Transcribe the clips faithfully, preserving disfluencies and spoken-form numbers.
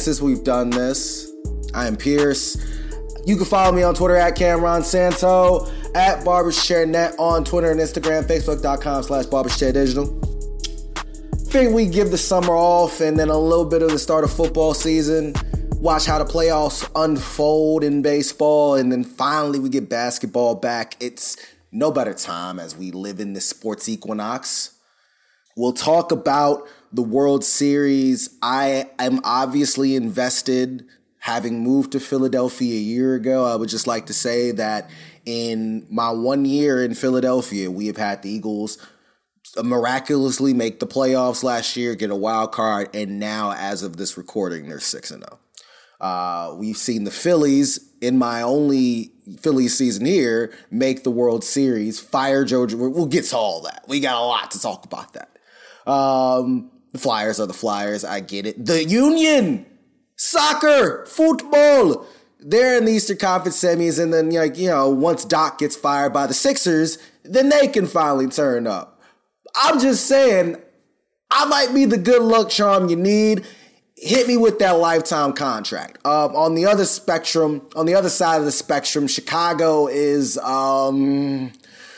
since we've done this. I am Pierce. You can follow me on Twitter at Cameron Santo, at BarbersChairNet on Twitter and Instagram, Facebook.com slash BarbersChairDigital. Figured we give the summer off and then a little bit of the start of football season. Watch how the playoffs unfold in baseball, and then finally we get basketball back. It's no better time as we live in this sports equinox. We'll talk about the World Series. I am obviously invested. Having moved to Philadelphia a year ago, I would just like to say that in my one year in Philadelphia, we have had the Eagles miraculously make the playoffs last year, get a wild card, and now, as of this recording, they're six and oh. Uh, we've seen the Phillies, in my only Phillies season here, make the World Series, fire Joe. We'll get to all that. We got a lot to talk about that. Um, the Flyers are the Flyers. I get it. The Union, soccer, football. They're in the Eastern Conference semis, and then, like, you know, once Doc gets fired by the Sixers, then they can finally turn up. I'm just saying, I might be the good luck charm you need. Hit me with that lifetime contract. Um, on the other spectrum, on the other side of the spectrum, Chicago is, um,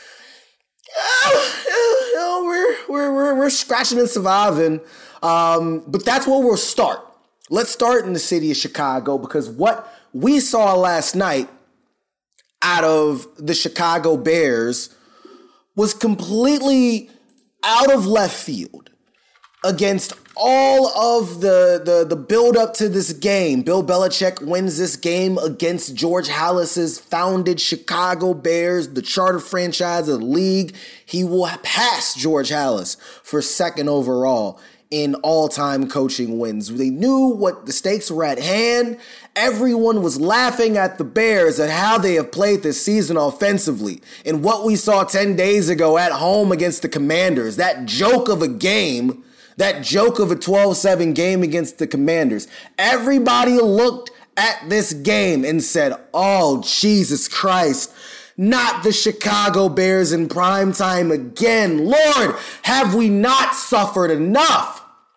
you know, we're, we're, we're, we're scratching and surviving. Um, but that's where we'll start. Let's start in the city of Chicago, because what we saw last night out of the Chicago Bears was completely out of left field against all of the, the, the build-up to this game. Bill Belichick wins this game against George Halas's founded Chicago Bears, the charter franchise of the league. He will pass George Halas for second overall in all-time coaching wins. They knew what the stakes were at hand. Everyone was laughing at the Bears at how they have played this season offensively. And what we saw ten days ago at home against the Commanders, that joke of a game, that joke of a twelve seven game against the Commanders. Everybody looked at this game and said, oh, Jesus Christ, not the Chicago Bears in prime time again. Lord, have we not suffered enough?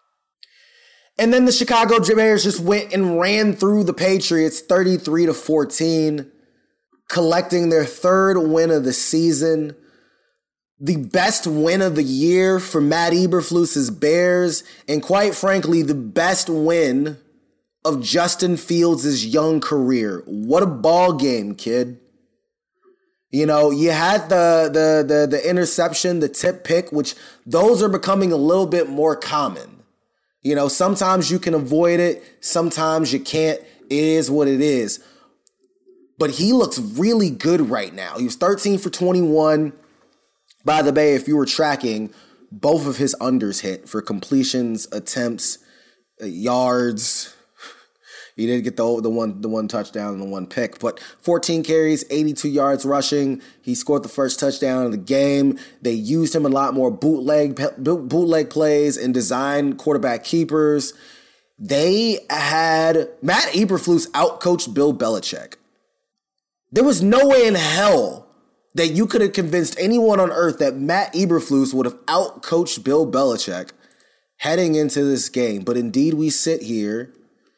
And then the Chicago Bears just went and ran through the Patriots thirty-three to fourteen, collecting their third win of the season. The best win of the year for Matt Eberflus's Bears, and quite frankly, the best win of Justin Fields' young career. What a ball game, kid. You know, you had the, the, the, the interception, the tip pick, which those are becoming a little bit more common. You know, sometimes you can avoid it. Sometimes you can't. It is what it is. But he looks really good right now. He was thirteen for twenty-one. By the way, if you were tracking, both of his unders hit for completions, attempts, yards. He did get the, the one the one touchdown and the one pick, but fourteen carries, eighty-two yards rushing. He scored the first touchdown of the game. They used him a lot more bootleg bootleg plays and design quarterback keepers. They had Matt Eberflus outcoached Bill Belichick. There was no way in hell that you could have convinced anyone on earth that Matt Eberflus would have outcoached Bill Belichick heading into this game. But indeed we sit here.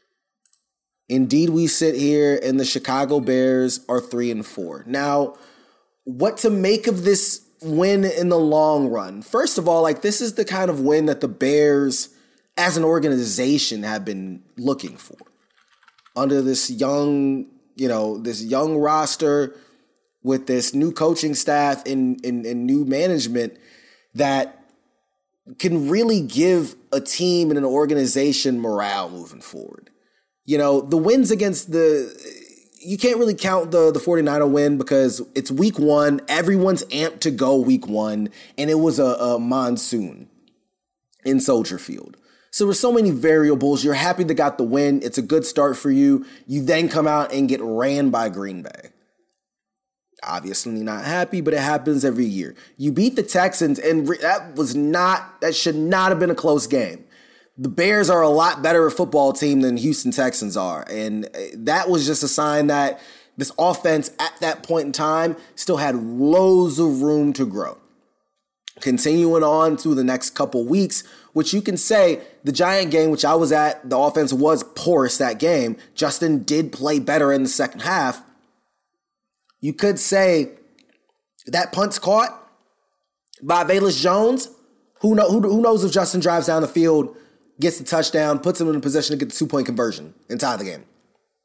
Indeed, we sit here and the Chicago Bears are three and four. Now, what to make of this win in the long run? First of all, like, this is the kind of win that the Bears as an organization have been looking for. Under this young, you know, this young roster with this new coaching staff and, and, and new management that can really give a team and an organization morale moving forward. You know, the wins against the, you can't really count the, the 49er win because it's week one. Everyone's amped to go week one, and it was a, a monsoon in Soldier Field. So there's so many variables. You're happy they got the win. It's a good start for you. You then come out and get ran by Green Bay. Obviously not happy, but it happens every year. You beat the Texans, and that was not, that should not have been a close game. The Bears are a lot better a football team than Houston Texans are. And that was just a sign that this offense at that point in time still had loads of room to grow. Continuing on to the next couple weeks, which you can say the Giant game, which I was at, the offense was porous that game. Justin did play better in the second half. You could say that punt's caught by Velus Jones. Who, know, who, who knows if Justin drives down the field, gets the touchdown, puts him in a position to get the two-point conversion and tie the game.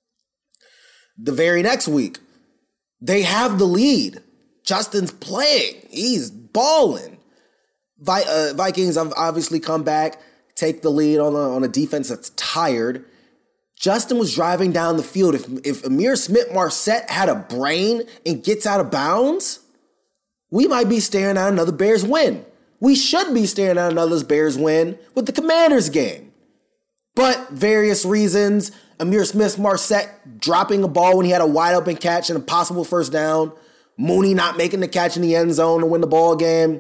The very next week, they have the lead. Justin's playing. He's balling. Vi- uh, Vikings have obviously come back, take the lead on a, on a defense that's tired. Justin was driving down the field. If, if Ihmir Smith-Marsette had a brain and gets out of bounds, we might be staring at another Bears win. We should be staring at another Bears win with the Commanders game. But various reasons, Ihmir Smith-Marsette dropping a ball when he had a wide open catch and a possible first down, Mooney not making the catch in the end zone to win the ball game.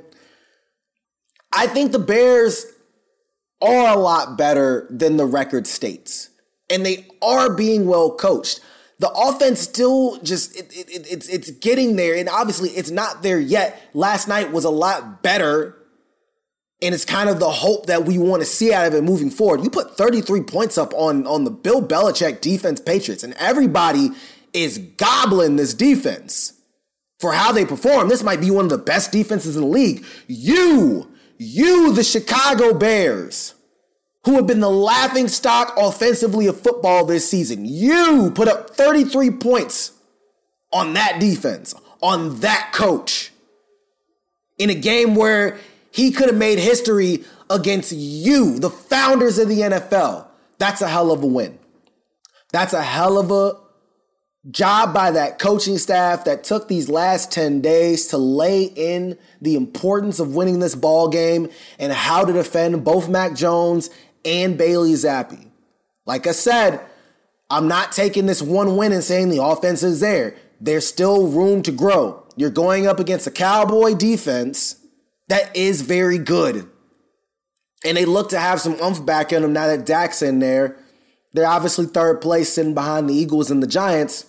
I think the Bears are a lot better than the record states, and they are being well coached. The offense still just, it, it, it, it's, it's getting there, and obviously it's not there yet. Last night was a lot better, and it's kind of the hope that we want to see out of it moving forward. You put thirty-three points up on, on the Bill Belichick defense Patriots, and everybody is gobbling this defense for how they perform. This might be one of the best defenses in the league. You, you, the Chicago Bears, who have been the laughingstock offensively of football this season, you put up thirty-three points on that defense, on that coach, in a game where he could have made history against you, the founders of the N F L. That's a hell of a win. That's a hell of a job by that coaching staff that took these last ten days to lay in the importance of winning this ball game and how to defend both Mac Jones and Bailey Zappi. Like I said, I'm not taking this one win and saying the offense is there. There's still room to grow. You're going up against a Cowboy defense that is very good. And they look to have some oomph back in them now that Dak's in there. They're obviously third place sitting behind the Eagles and the Giants.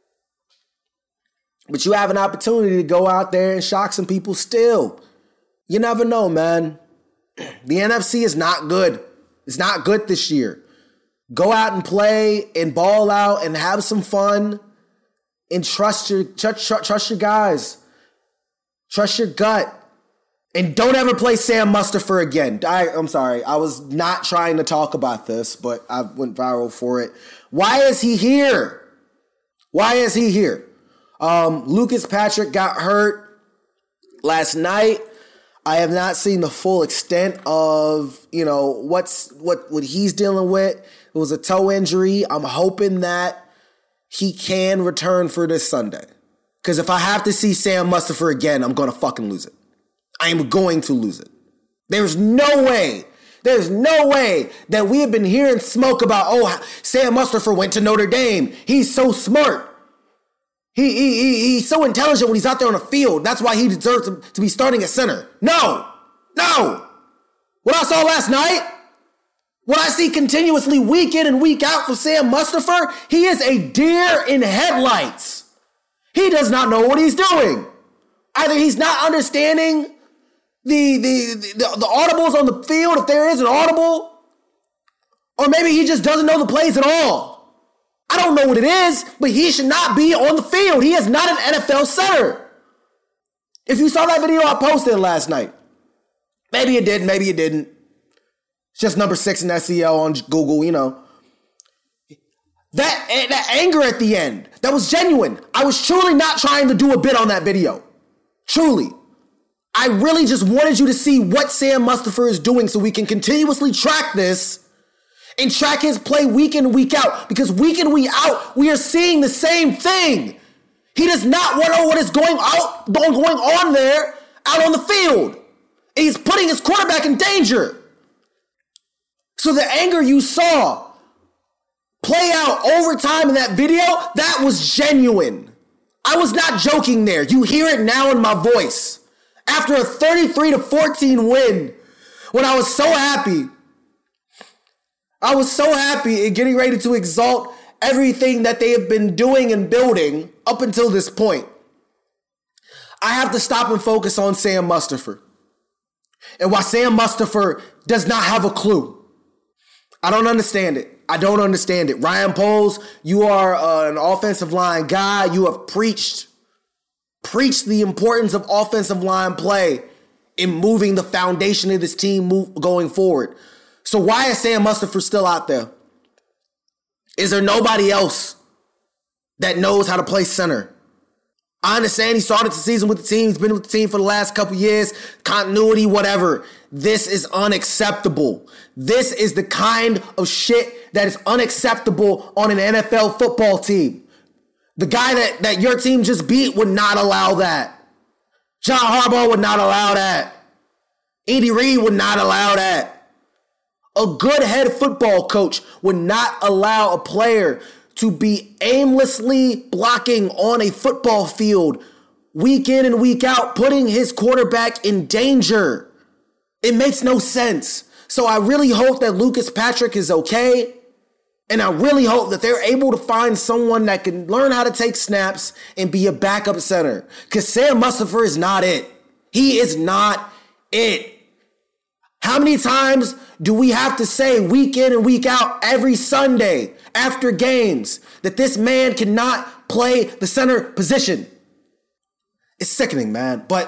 But you have an opportunity to go out there and shock some people still. You never know, man. The N F C is not good. It's not good this year. Go out and play and ball out and have some fun and trust your, trust, trust your guys. Trust your gut. And don't ever play Sam Mustipher again. I, I'm sorry. I was not trying to talk about this, but I went viral for it. Why is he here? Why is he here? Um, Lucas Patrick got hurt last night. I have not seen the full extent of, you know, what's what, what he's dealing with. It was a toe injury. I'm hoping that he can return for this Sunday. Because if I have to see Sam Mustipher again, I'm going to fucking lose it. I am going to lose it. There's no way, there's no way that we have been hearing smoke about, oh, Sam Mustipher went to Notre Dame. He's so smart. He, he, he He's so intelligent when he's out there on the field. That's why he deserves to, to be starting at center. No, no. What I saw last night, what I see continuously week in and week out from Sam Mustipher, he is a deer in headlights. He does not know what he's doing. Either he's not understanding The, the, the, the audibles on the field, if there is an audible, or maybe he just doesn't know the plays at all. I don't know what it is, but he should not be on the field. He is not an N F L center. If you saw that video I posted last night, maybe you did, maybe you didn't. It's just number six in S E O on Google, you know. That, that anger at the end, that was genuine. I was truly not trying to do a bit on that video. Truly. I really just wanted you to see what Sam Mustipher is doing so we can continuously track this and track his play week in and week out. Because week in and week out, we are seeing the same thing. He does not want to know what is going out, going on there out on the field. And he's putting his quarterback in danger. So the anger you saw play out over time in that video, that was genuine. I was not joking there. You hear it now in my voice. After a thirty-three to fourteen win, when I was so happy, I was so happy and getting ready to exalt everything that they have been doing and building up until this point. I have to stop and focus on Sam Mustipher. and why Sam Mustipher does not have a clue. I don't understand it. I don't understand it. Ryan Poles, you are uh, an offensive line guy. You have preached, preached the importance of offensive line play in moving the foundation of this team move, going forward. So why is Sam Mustipher still out there? Is there nobody else that knows how to play center? I understand he started the season with the team. He's been with the team for the last couple years. Continuity, whatever. This is unacceptable. This is the kind of shit that is unacceptable on an N F L football team. The guy that, that your team just beat would not allow that. John Harbaugh would not allow that. Andy Reid would not allow that. A good head football coach would not allow a player to be aimlessly blocking on a football field week in and week out, putting his quarterback in danger. It makes no sense. So I really hope that Lucas Patrick is okay. And I really hope that they're able to find someone that can learn how to take snaps and be a backup center. Because Sam Mustipher is not it. He is not it. How many times do we have to say week in and week out, every Sunday after games, that this man cannot play the center position? It's sickening, man. But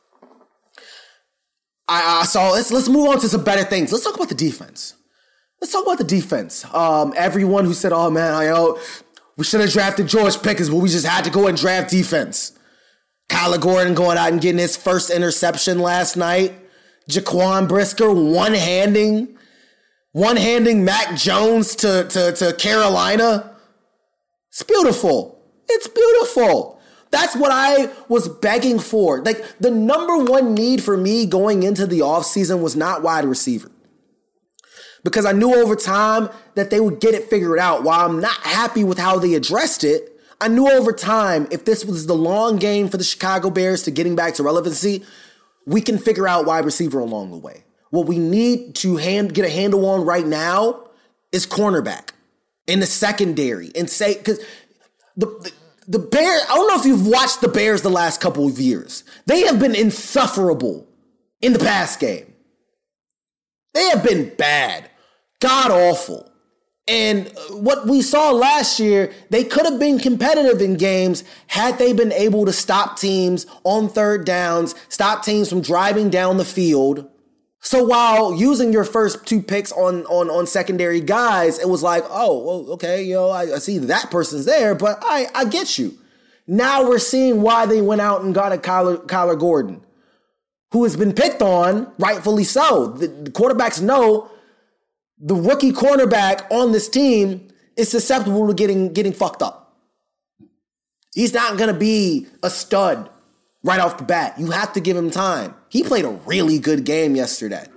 I, I saw, let's, let's move on to some better things. Let's talk about the defense. Let's talk about the defense. Um, everyone who said, oh, man, I know we should have drafted George Pickens, but we just had to go and draft defense. Kyler Gordon going out and getting his first interception last night. Jaquan Brisker one-handing, one-handing Mac Jones to, to, to Carolina. It's beautiful. It's beautiful. That's what I was begging for. Like, the number one need for me going into the offseason was not wide receiver. Because I knew over time that they would get it figured out. While I'm not happy with how they addressed it, I knew over time, if this was the long game for the Chicago Bears to getting back to relevancy, we can figure out wide receiver along the way. What we need to hand, get a handle on right now is cornerback in the secondary. And say, because the, the, the Bears, I don't know if you've watched the Bears the last couple of years. They have been insufferable in the pass game. They have been bad, god awful. And what we saw last year, they could have been competitive in games had they been able to stop teams on third downs, stop teams from driving down the field. So while using your first two picks on, on, on secondary guys, it was like, oh, well, okay, you know, I, I see that person's there, but I, I get you. Now we're seeing why they went out and got a Kyler, Kyler Gordon, who has been picked on, rightfully so. The, the quarterbacks know the rookie cornerback on this team is susceptible to getting, getting fucked up. He's not going to be a stud right off the bat. You have to give him time. He played a really good game yesterday.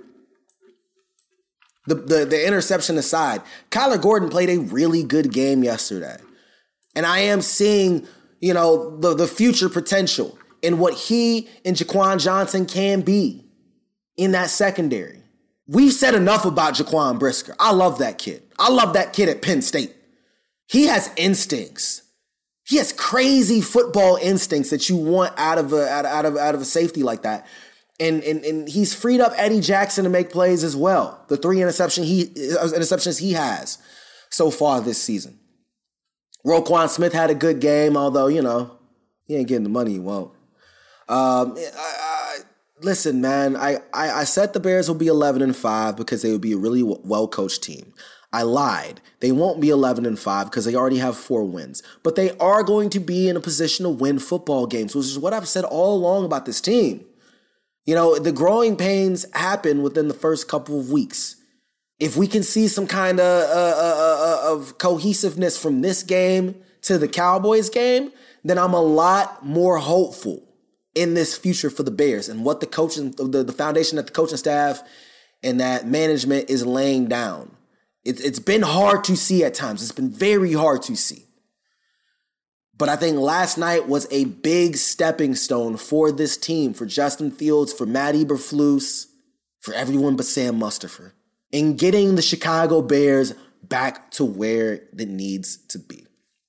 The, the, the interception aside, Kyler Gordon played a really good game yesterday. And I am seeing, you know, the, the future potential in what he and Jaquan Johnson can be in that secondary. We've said enough about Jaquan Brisker. I love that kid. I love that kid at Penn State. He has instincts. He has crazy football instincts that you want out of a, out, out of, out of a safety like that. And, and, and he's freed up Eddie Jackson to make plays as well. The three interception he, interceptions he has so far this season. Roquan Smith had a good game, although, you know, he ain't getting the money he won't. Um, I, I, listen, man, I, I, I said the Bears will be eleven and five because they would be a really well-coached team. I lied. They won't be eleven and five because they already have four wins. But they are going to be in a position to win football games, which is what I've said all along about this team. You know, the growing pains happen within the first couple of weeks. If we can see some kind of, uh, uh, uh, of cohesiveness from this game to the Cowboys game, then I'm a lot more hopeful in this future for the Bears and what the coaching, the, the foundation that the coaching staff and that management is laying down. It, it's been hard to see at times. It's been very hard to see. But I think last night was a big stepping stone for this team, for Justin Fields, for Matt Eberflus, for everyone but Sam Mustipher, in getting the Chicago Bears back to where it needs to be.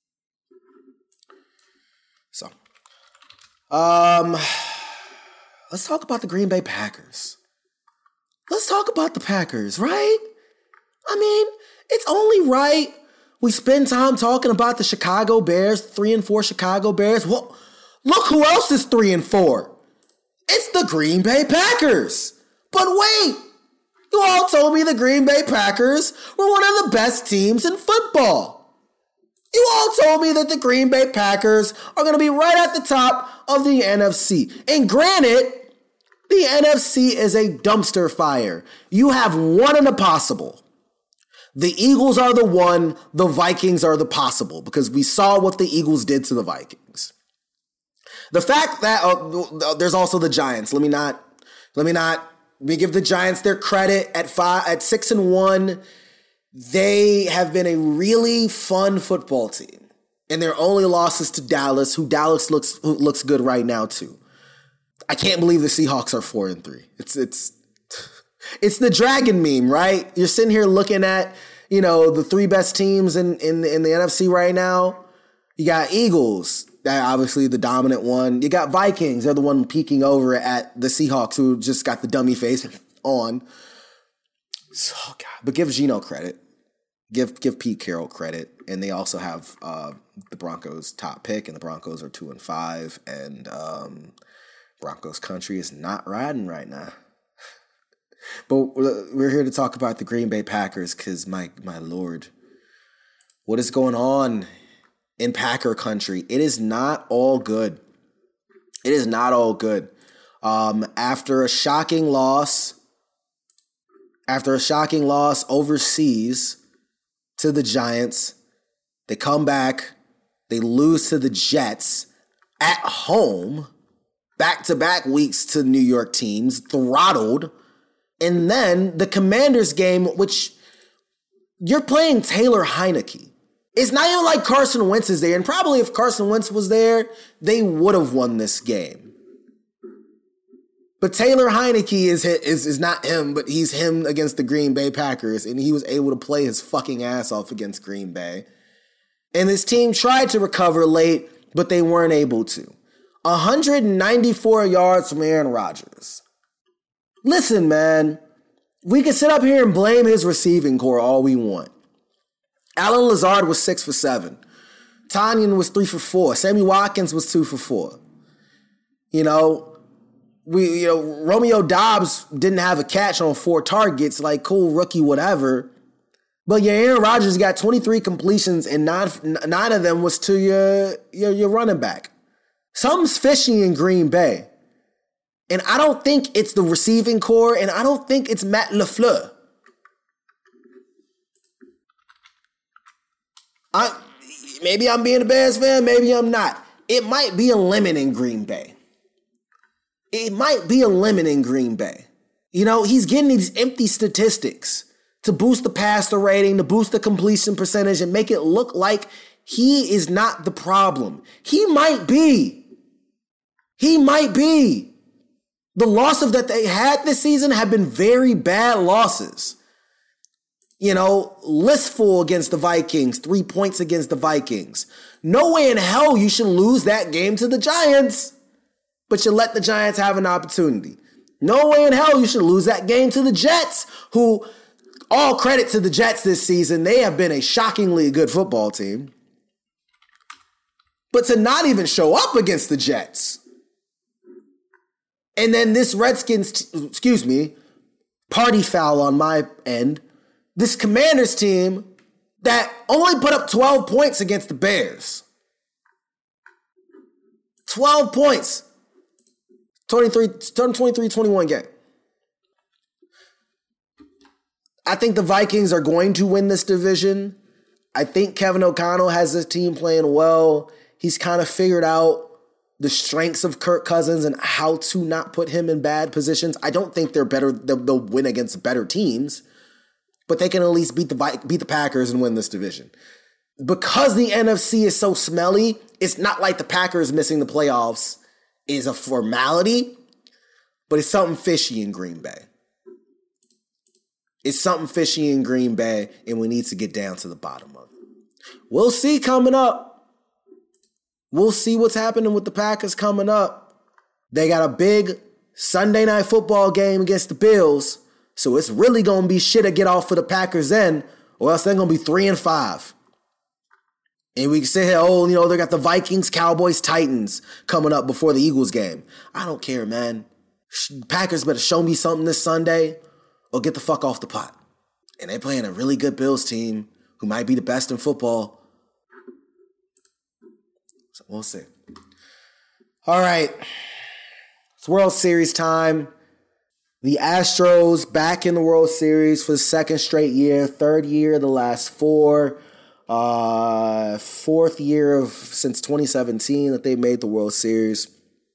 So, um, let's talk about the Green Bay Packers. let's talk about the Packers, right? I mean, it's only right we spend time talking about the Chicago Bears, three and four Chicago Bears. Well, look who else is three and four. It's the Green Bay Packers. But wait, you all told me the Green Bay Packers were one of the best teams in football. You all told me that the Green Bay Packers are going to be right at the top of the N F C. And granted, the N F C is a dumpster fire. You have one in the possible. The Eagles are the one, the Vikings are the possible, because we saw what the Eagles did to the Vikings. The fact that uh, there's also the Giants. Let me not, let me not, let me give the Giants their credit at five, at six and one. They have been a really fun football team, and their only losses to Dallas, who Dallas looks who looks good right now too. I can't believe the Seahawks are four and three. It's it's it's the dragon meme, right? You're sitting here looking at, you know, the three best teams in in in the N F C right now. You got Eagles, that obviously the dominant one. You got Vikings, they're the one peeking over at the Seahawks, who just got the dummy face on. So, God, but give Geno credit. Give give Pete Carroll credit. And they also have uh, the Broncos' top pick, and the Broncos are two and five, and um, Broncos country is not riding right now. But we're here to talk about the Green Bay Packers, because my my lord, what is going on in Packer country? It is not all good. It is not all good. Um, after a shocking loss. After a shocking loss overseas to the Giants, they come back, they lose to the Jets at home, back-to-back weeks to New York teams, throttled, and then the Commanders game, which you're playing Taylor Heineke. It's not even like Carson Wentz is there, and probably if Carson Wentz was there, they would have won this game. But Taylor Heineke is, is is not him, but he's him against the Green Bay Packers, and he was able to play his fucking ass off against Green Bay. And his team tried to recover late, but they weren't able to. one hundred ninety-four yards from Aaron Rodgers. Listen, man, we can sit up here and blame his receiving core all we want. Allen Lazard was six for seven. Tanyan was three for four. Sammy Watkins was two for four. You know, We, you know, Romeo Doubs didn't have a catch on four targets, like cool rookie, whatever. But your Aaron Rodgers got twenty-three completions, and nine, nine of them was to your, your, your running back. Something's fishy in Green Bay. And I don't think it's the receiving core, and I don't think it's Matt LaFleur. I, maybe I'm being a Bears fan, maybe I'm not. It might be a lemon in Green Bay. It might be a lemon in Green Bay. You know, he's getting these empty statistics to boost the passer rating, to boost the completion percentage, and make it look like he is not the problem. He might be. He might be. The losses that they had this season have been very bad losses. You know, listful against the Vikings, three points against the Vikings. No way in hell you should lose that game to the Giants. But you let the Giants have an opportunity. No way in hell you should lose that game to the Jets, who, all credit to the Jets this season, they have been a shockingly good football team. But to not even show up against the Jets. And then this Redskins, excuse me, party foul on my end, this Commanders team that only put up twelve points against the Bears. twelve points. twenty-three, twenty-three twenty-one game. I think the Vikings are going to win this division. I think Kevin O'Connell has his team playing well. He's kind of figured out the strengths of Kirk Cousins and how to not put him in bad positions. I don't think they're better. They'll, they'll win against better teams, but they can at least beat the beat the Packers and win this division. Because the N F C is so smelly, it's not like the Packers missing the playoffs is a formality, but it's something fishy in Green Bay. It's something fishy in Green Bay, and we need to get down to the bottom of it. We'll see coming up. We'll see what's happening with the Packers coming up. They got a big Sunday night football game against the Bills. So it's really going to be shit to get off for the Packers then, or else they're going to be three and five. And we can sit here, oh, you know, they got the Vikings, Cowboys, Titans coming up before the Eagles game. I don't care, man. Packers better show me something this Sunday or get the fuck off the pot. And they're playing a really good Bills team who might be the best in football. So we'll see. All right. It's World Series time. The Astros back in the World Series for the second straight year, third year of the last four. Uh, fourth year of since twenty seventeen that they made the World Series.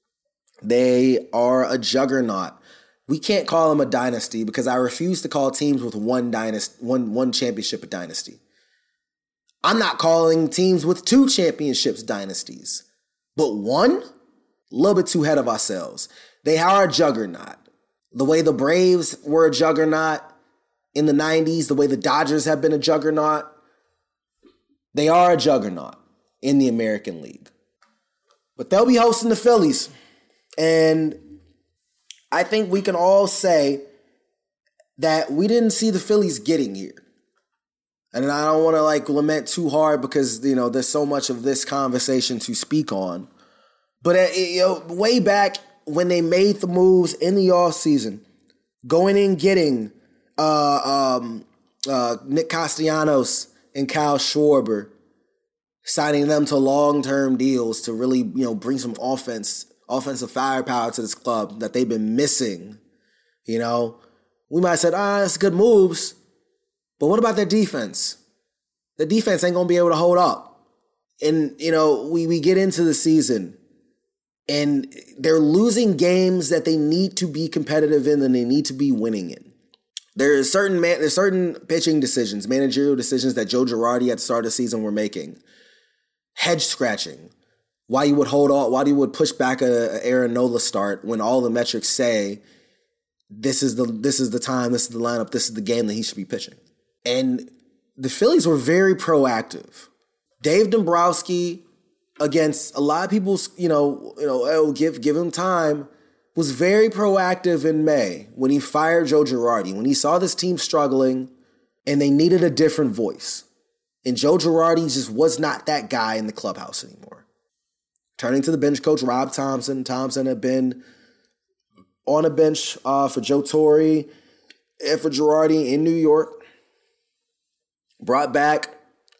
They are a juggernaut. We can't call them a dynasty because I refuse to call teams with one dynasty, one one championship a dynasty. I'm not calling teams with two championships dynasties, but one, a little bit too ahead of ourselves. They are a juggernaut. The way the Braves were a juggernaut in the nineties, the way the Dodgers have been a juggernaut. They are a juggernaut in the American League. But they'll be hosting the Phillies. And I think we can all say that we didn't see the Phillies getting here. And I don't want to like lament too hard because, you know, there's so much of this conversation to speak on. But, uh, you know, way back when they made the moves in the offseason, going and getting uh, um, uh, Nick Castellanos and Kyle Schwarber, signing them to long-term deals to really, you know, bring some offense, offensive firepower to this club that they've been missing. You know, we might have said, ah, that's good moves, but what about their defense? The defense ain't gonna be able to hold up. And, you know, we, we get into the season and they're losing games that they need to be competitive in and they need to be winning in. There's certain man, there's certain pitching decisions, managerial decisions that Joe Girardi at the start of the season were making. Hedge scratching. Why you would hold on, why you would push back a, a Aaron Nola start when all the metrics say this is the this is the time, this is the lineup, this is the game that he should be pitching. And the Phillies were very proactive. Dave Dombrowski, against a lot of people's, you know, you know, oh, give give him time, was very proactive in May when he fired Joe Girardi, when he saw this team struggling and they needed a different voice. And Joe Girardi just was not that guy in the clubhouse anymore. Turning to the bench coach, Rob Thompson. Thompson had been on a bench uh, for Joe Torre and for Girardi in New York. Brought back.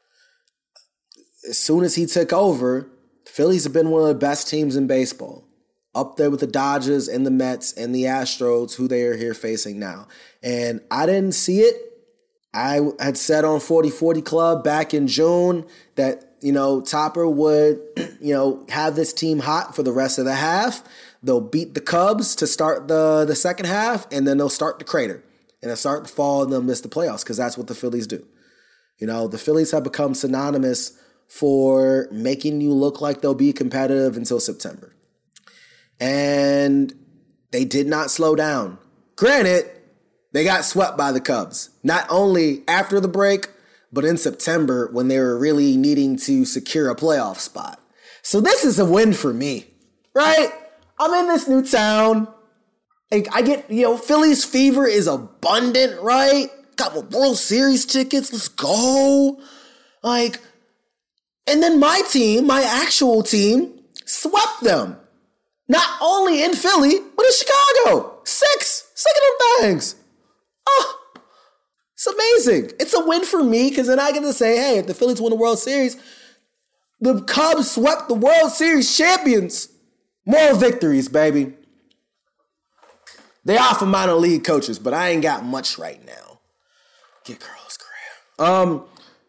As soon as he took over, the Phillies have been one of the best teams in baseball. Up there with the Dodgers and the Mets and the Astros, who they are here facing now. And I didn't see it. I had said on forty forty Club back in June that, you know, Topper would, you know, have this team hot for the rest of the half. They'll beat the Cubs to start the, the second half, and then they'll start to crater. And they'll start to fall, and they'll miss the playoffs because that's what the Phillies do. You know, the Phillies have become synonymous for making you look like they'll be competitive until September. And they did not slow down. Granted, they got swept by the Cubs, not only after the break, but in September when they were really needing to secure a playoff spot. So this is a win for me, right? I'm in this new town. Like, I get, you know, Phillies fever is abundant, right? Got my World Series tickets. Let's go. Like, and then my team, my actual team, swept them. Not only in Philly, but in Chicago. Six. Six of them things. Oh, it's amazing. It's a win for me because then I get to say, hey, if the Phillies win the World Series, the Cubs swept the World Series champions. Moral victories, baby. They are for minor league coaches, but I ain't got much right now. Get Carlos Correa. Um,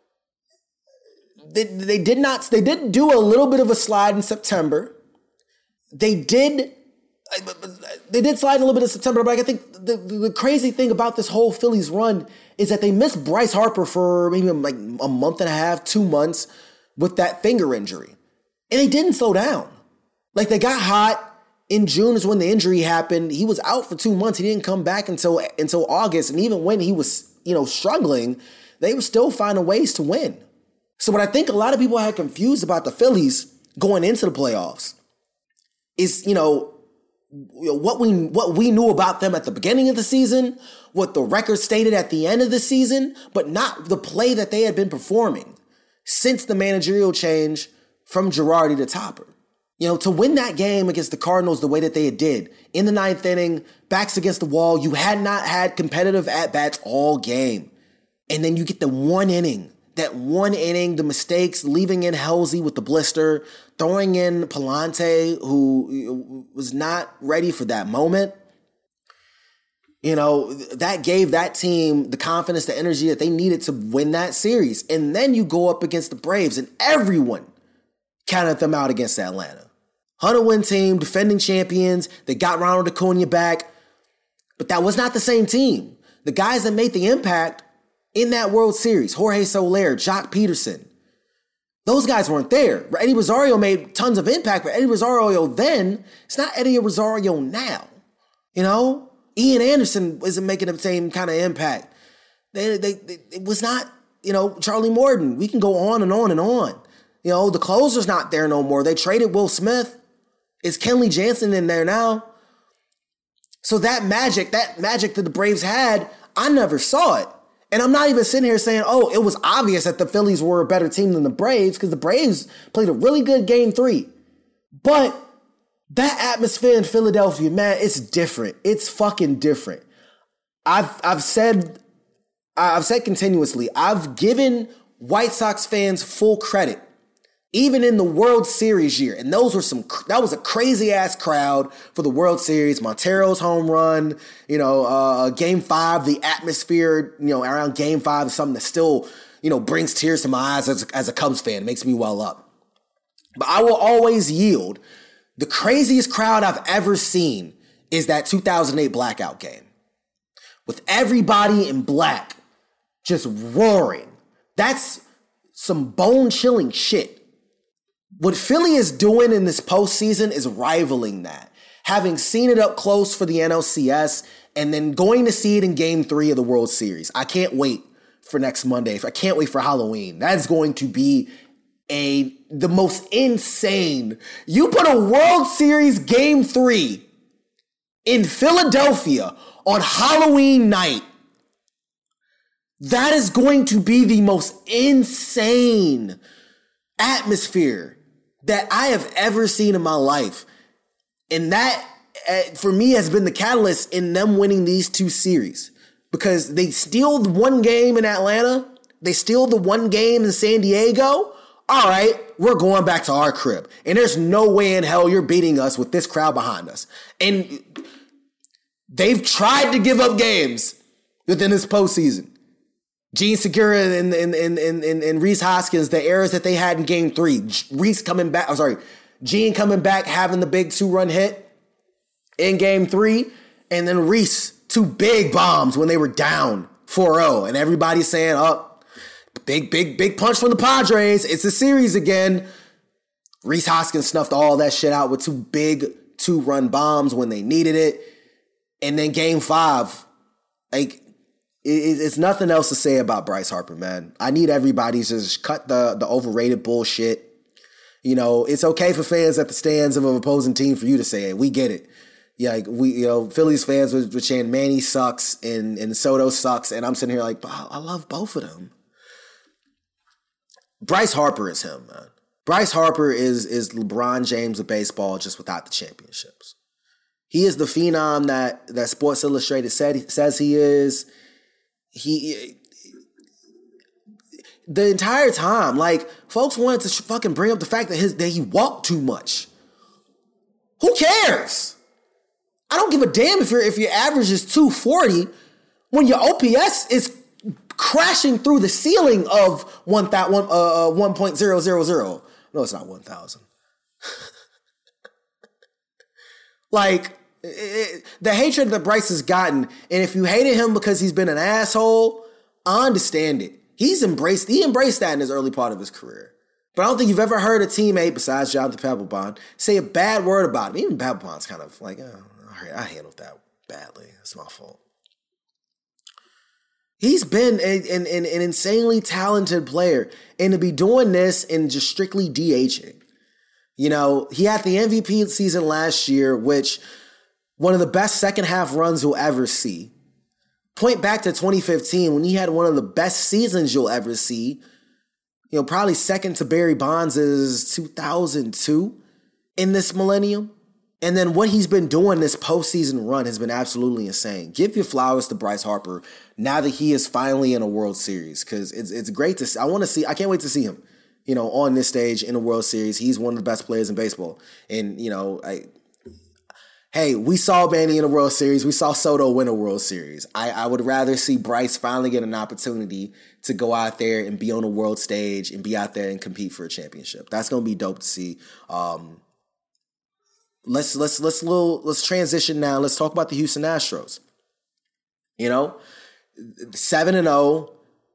they, they did not, they did do a little bit of a slide in September. They did, they did slide a little bit in September, but I think the, the crazy thing about this whole Phillies run is that they missed Bryce Harper for maybe like a month and a half, two months with that finger injury. And they didn't slow down. Like, they got hot. In June is when the injury happened. He was out for two months. He didn't come back until until August. And even when he was, you know, struggling, they were still finding ways to win. So what I think a lot of people had confused about the Phillies going into the playoffs is, you know, what we what we knew about them at the beginning of the season, what the record stated at the end of the season, but not the play that they had been performing since the managerial change from Girardi to Topper. You know, to win that game against the Cardinals the way that they did, in the ninth inning, backs against the wall, you had not had competitive at-bats all game. And then you get the one inning, that one inning, the mistakes, leaving in Halsey with the blister, throwing in Palante, who was not ready for that moment. You know, that gave that team the confidence, the energy that they needed to win that series. And then you go up against the Braves, and everyone counted them out against Atlanta. one hundred win team, defending champions. They got Ronald Acuna back. But that was not the same team. The guys that made the impact in that World Series, Jorge Soler, Jock Peterson, those guys weren't there. Eddie Rosario made tons of impact, but Eddie Rosario then, it's not Eddie Rosario now. You know? Ian Anderson isn't making the same kind of impact. They, they, they, it was not, you know, Charlie Morton. We can go on and on and on. You know, the closer's not there no more. They traded Will Smith. Is Kenley Jansen in there now? So that magic, that magic that the Braves had, I never saw it. And I'm not even sitting here saying, oh, it was obvious that the Phillies were a better team than the Braves, because the Braves played a really good game three. But that atmosphere in Philadelphia, man, it's different. It's fucking different. I've I've said I've said continuously, I've given White Sox fans full credit. Even in the World Series year, and those were some, that was a crazy ass crowd for the World Series. Montero's home run, you know, uh, game five, the atmosphere, you know, around game five is something that still, you know, brings tears to my eyes as, as a Cubs fan. It makes me well up. But I will always yield. The craziest crowd I've ever seen is that two thousand eight blackout game with everybody in black just roaring. That's some bone-chilling shit. What Philly is doing in this postseason is rivaling that. Having seen it up close for the N L C S and then going to see it in game three of the World Series. I can't wait for next Monday. I can't wait for Halloween. That's going to be a the most insane. You put a World Series game three in Philadelphia on Halloween night. That is going to be the most insane atmosphere that I have ever seen in my life. And that, uh, for me, has been the catalyst in them winning these two series. Because they steal the one game in Atlanta. They steal the one game in San Diego. All right, we're going back to our crib. And there's no way in hell you're beating us with this crowd behind us. And they've tried to give up games within this postseason. Gene Segura and, and, and, and, and Rhys Hoskins, the errors that they had in game three. Rhys coming back, I'm sorry, Gene coming back, having the big two-run hit in game three. And then Rhys, two big bombs when they were down four oh. And everybody's saying, oh, big, big, big punch from the Padres. It's a series again. Rhys Hoskins snuffed all that shit out with two big two-run bombs when they needed it. And then game five, like, it's nothing else to say about Bryce Harper, man. I need everybody to just cut the, the overrated bullshit. You know, it's okay for fans at the stands of an opposing team for you to say it. We get it. Yeah, like we, you know, Phillies fans were, were chanting Manny sucks and, and Soto sucks, and I'm sitting here like, I love both of them. Bryce Harper is him, man. Bryce Harper is is LeBron James of baseball, just without the championships. He is the phenom that that Sports Illustrated said says he is. He, the entire time, like, folks wanted to fucking bring up the fact that his that he walked too much. Who cares? I don't give a damn if your if your average is two forty when your O P S is crashing through the ceiling of one that one uh one point zero zero zero. No, it's not one thousand. Like. It, the hatred that Bryce has gotten, and if you hated him because he's been an asshole, I understand it. He's embraced, he embraced that in his early part of his career. But I don't think you've ever heard a teammate besides Jonathan Papelbon say a bad word about him. Even Papelbon's kind of like, oh, all right, I handled that badly. It's my fault. He's been a, an, an, an insanely talented player, and to be doing this and just strictly DHing. You know, he had the M V P season last year, which one of the best second half runs you'll ever see. Point back to twenty fifteen when he had one of the best seasons you'll ever see. You know, probably second to Barry Bonds' two thousand two in this millennium. And then what he's been doing this postseason run has been absolutely insane. Give your flowers to Bryce Harper now that he is finally in a World Series, because it's it's great to see. I want to see. I can't wait to see him, you know, on this stage in a World Series. He's one of the best players in baseball. And, you know, I, hey, we saw Manny in a World Series. We saw Soto win a World Series. I, I would rather see Bryce finally get an opportunity to go out there and be on a world stage and be out there and compete for a championship. That's going to be dope to see. Um, let's let's let's little let's transition now. Let's talk about the Houston Astros. You know, seven and zero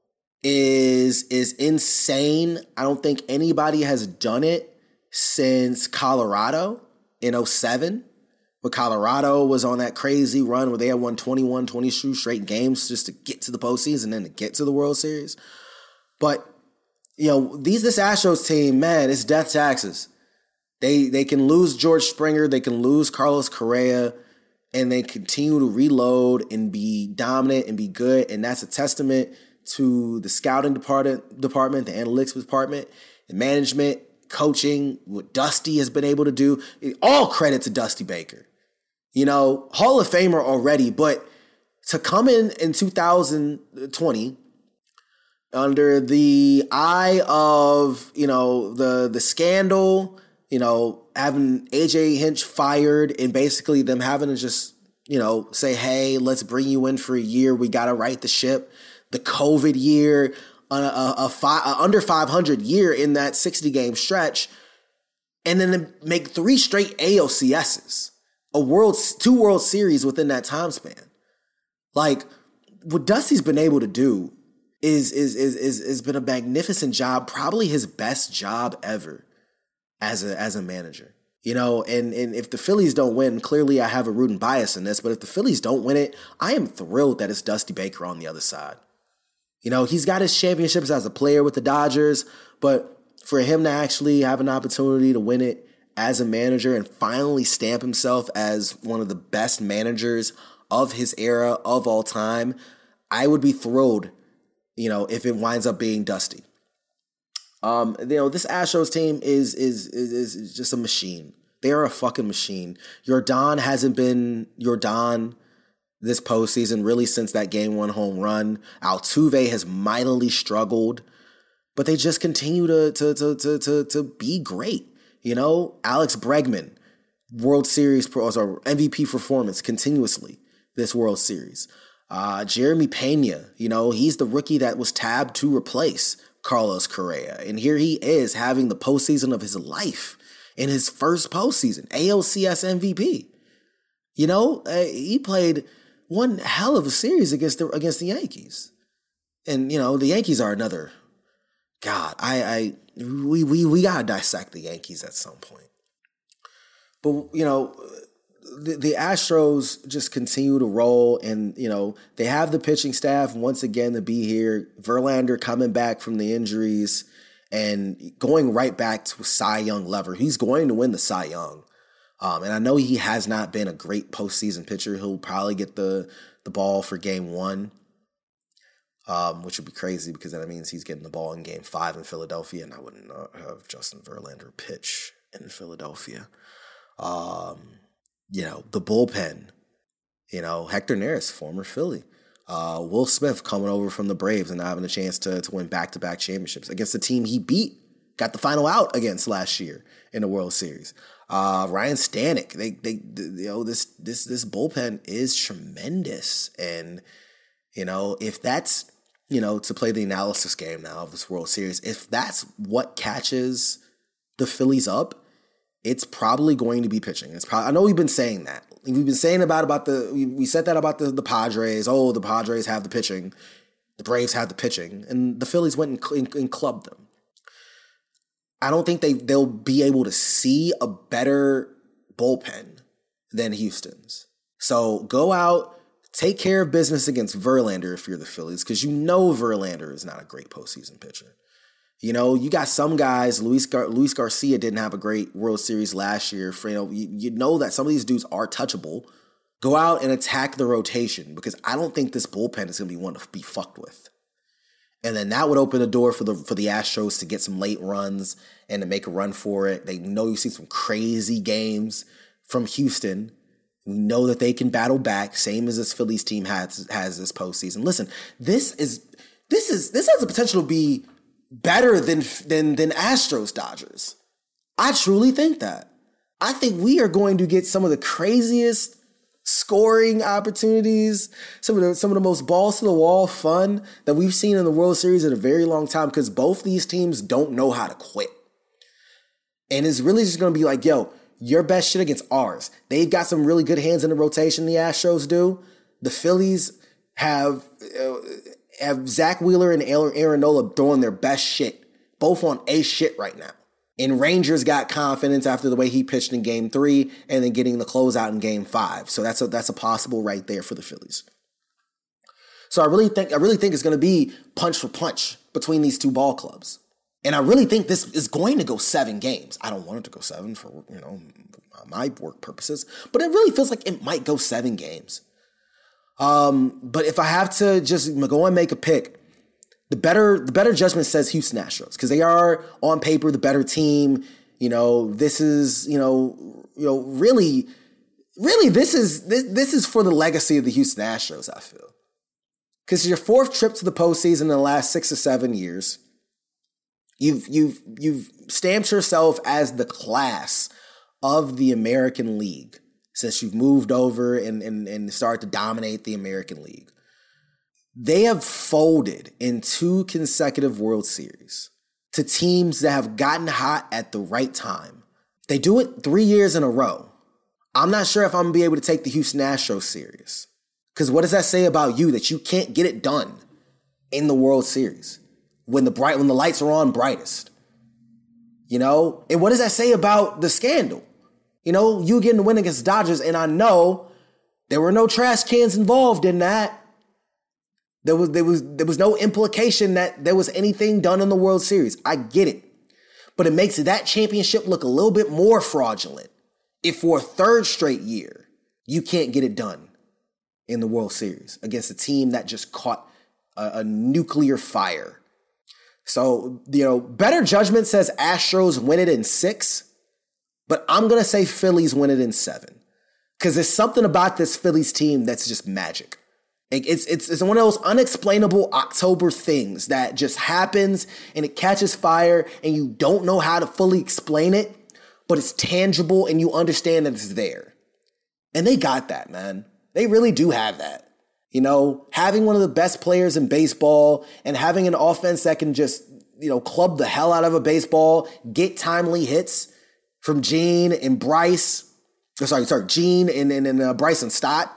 is is insane. I don't think anybody has done it since Colorado in oh seven. When Colorado was on that crazy run where they had won twenty-one, twenty-two straight games just to get to the postseason and then to get to the World Series. But, you know, these this Astros team, man, it's death taxes. They they can lose George Springer, they can lose Carlos Correa, and they continue to reload and be dominant and be good. And that's a testament to the scouting department, department, the analytics department, the management, coaching, what Dusty has been able to do. All credit to Dusty Baker. You know, Hall of Famer already, but to come in in two thousand twenty under the eye of, you know, the the scandal, you know, having A J Hinch fired and basically them having to just, you know, say, hey, let's bring you in for a year. We got to right the ship. The COVID year, a, a, a, five, a under five hundred year in that sixty game stretch, and then to make three straight A L C S's. A world, two World Series within that time span. Like, what Dusty's been able to do is is is is has been a magnificent job, probably his best job ever as a as a manager. You know, and and if the Phillies don't win, clearly I have a rooting bias in this, but if the Phillies don't win it, I am thrilled that it's Dusty Baker on the other side. You know, he's got his championships as a player with the Dodgers, but for him to actually have an opportunity to win it as a manager and finally stamp himself as one of the best managers of his era of all time, I would be thrilled, you know, if it winds up being Dusty. Um, you know, this Astros team is is is is just a machine. They are a fucking machine. Yordan hasn't been Yordan this postseason really since that game one home run. Altuve has mightily struggled, but they just continue to to to to to, to be great. You know, Alex Bregman, World Series or M V P performance continuously this World Series. Uh, Jeremy Pena, you know, he's the rookie that was tabbed to replace Carlos Correa. And here he is having the postseason of his life in his first postseason, A L C S M V P. You know, uh, he played one hell of a series against the against the Yankees. And, you know, the Yankees are another, God, I, I we we we gotta dissect the Yankees at some point. But, you know, the, the Astros just continue to roll, and, you know, they have the pitching staff once again to be here. Verlander coming back from the injuries and going right back to Cy Young lever. He's going to win the Cy Young. Um, and I know he has not been a great postseason pitcher. He'll probably get the, the ball for game one. Um, which would be crazy because that means he's getting the ball in game five in Philadelphia, and I wouldn't uh, have Justin Verlander pitch in Philadelphia. Um, you know, the bullpen, you know, Hector Neris, former Philly. Uh, Will Smith coming over from the Braves and having a chance to, to win back-to-back championships against the team he beat, got the final out against last year in the World Series. Uh, Ryan Stanek, they, they, they, you know, this, this, this bullpen is tremendous. And, you know, if that's, you know, to play the analysis game now of this World Series, if that's what catches the Phillies up, it's probably going to be pitching. It's probably, I know we've been saying that. We've been saying about, about the, we, we said that about the, the Padres. Oh, the Padres have the pitching. The Braves have the pitching. And the Phillies went and, and, and clubbed them. I don't think they, they'll be able to see a better bullpen than Houston's. So go out, take care of business against Verlander if you're the Phillies, because you know Verlander is not a great postseason pitcher. You know, you got some guys, Luis, Gar- Luis Garcia didn't have a great World Series last year. For, you know, you, you know that some of these dudes are touchable. Go out and attack the rotation because I don't think this bullpen is going to be one to be fucked with. And then that would open the door for the for the Astros to get some late runs and to make a run for it. They know you see some crazy games from Houston. We know that they can battle back, same as this Phillies team has has this postseason. Listen, this is this is this has the potential to be better than than than Astros Dodgers. I truly think that. I think we are going to get some of the craziest scoring opportunities, some of the some of the most balls to the wall fun that we've seen in the World Series in a very long time because both these teams don't know how to quit. And it's really just going to be like, yo, your best shit against ours. They've got some really good hands in the rotation, the Astros do. The Phillies have, uh, have Zach Wheeler and Aaron Nola throwing their best shit, both on ace shit right now. And Rangers got confidence after the way he pitched in game three and then getting the closeout in game five. So that's a, that's a possible right there for the Phillies. So I really think I really think it's going to be punch for punch between these two ball clubs. And I really think this is going to go seven games. I don't want it to go seven for, you know, my work purposes, but it really feels like it might go seven games. Um, but if I have to just go and make a pick, The better, the better judgment says Houston Astros because they are on paper the better team. You know, this is, you know, you know, really, really, this is this this is for the legacy of the Houston Astros. I feel because your fourth trip to the postseason in the last six or seven years, you've you've you've stamped yourself as the class of the American League since you've moved over and and, and started to dominate the American League. They have folded in two consecutive World Series to teams that have gotten hot at the right time. They do it three years in a row. I'm not sure if I'm going to be able to take the Houston Astros serious. Because what does that say about you that you can't get it done in the World Series when the bright when the lights are on brightest? You know? And what does that say about the scandal? You know, you getting the win against Dodgers, and I know there were no trash cans involved in that. There was there was there was no implication that there was anything done in the World Series. I get it. But it makes that championship look a little bit more fraudulent if for a third straight year you can't get it done in the World Series against a team that just caught a, a nuclear fire. So, you know, better judgment says Astros win it in six, but I'm going to say Phillies win it in seven because there's something about this Phillies team that's just magic. It's, it's it's one of those unexplainable October things that just happens and it catches fire and you don't know how to fully explain it, but it's tangible and you understand that it's there. And they got that, man. They really do have that. You know, having one of the best players in baseball and having an offense that can just, you know, club the hell out of a baseball, get timely hits from Gene and Bryce. Oh, sorry, sorry, Gene and, and, and uh, Bryson Stott.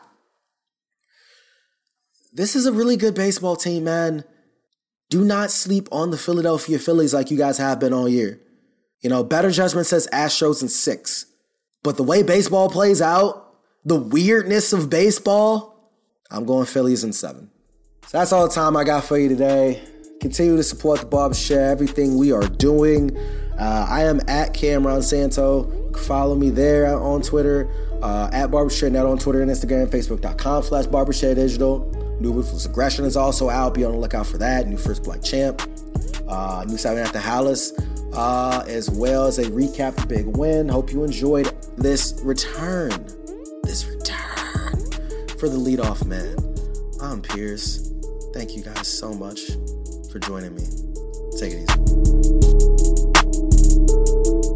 This is a really good baseball team, man. Do not sleep on the Philadelphia Phillies like you guys have been all year. You know, better judgment says Astros in six. But the way baseball plays out, the weirdness of baseball, I'm going Phillies in seven. So that's all the time I got for you today. Continue to support the Barbershare, everything we are doing. Uh, I am at Cameron Santo. You can follow me there on Twitter, uh, at BarbershareNet on Twitter and Instagram, Facebook.com slash BarbershareDigital. New Ruthless Aggression is also out. Be on the lookout for that. New First Black Champ. Uh, new Saturday Night Hallis, uh, as well as a recap of Big Win. Hope you enjoyed this return. This return for the leadoff man. I'm Pierce. Thank you guys so much for joining me. Take it easy.